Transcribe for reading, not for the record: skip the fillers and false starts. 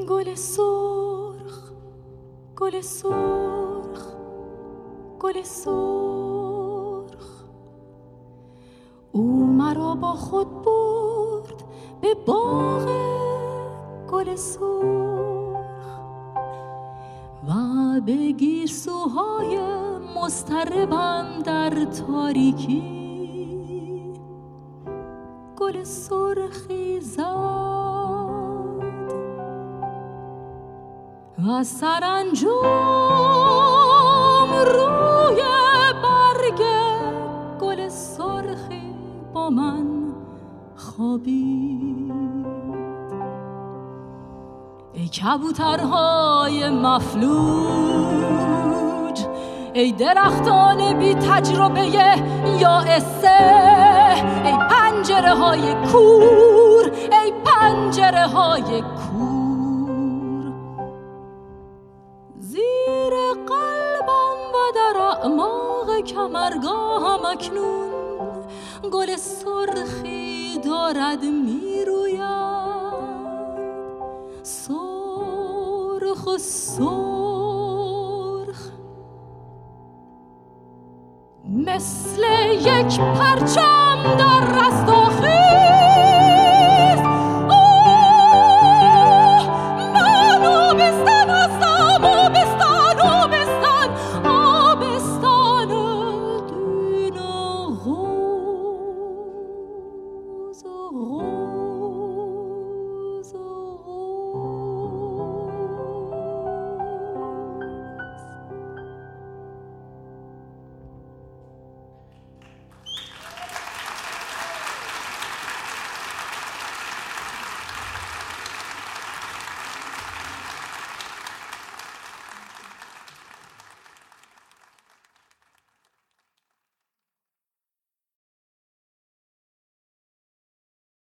گل سرخ، گل سرخ، گل سرخ، او مرا با خود برد به باغ گل سرخ و به گیسوهای مضطربم در تاریکی گل سرخی زد و سرانجام روی برگ گل سرخی با من خوابید. ای کبوترهای مفلوج، ای درختان بی تجربه یائسه، ای پنجره های کور، ای پنجره های کور، زیر قلبم و در اعماق کمرگاهم اکنون گل سرخی دارد میروید، سرخ و سرخ، مثل یک پرچم در رست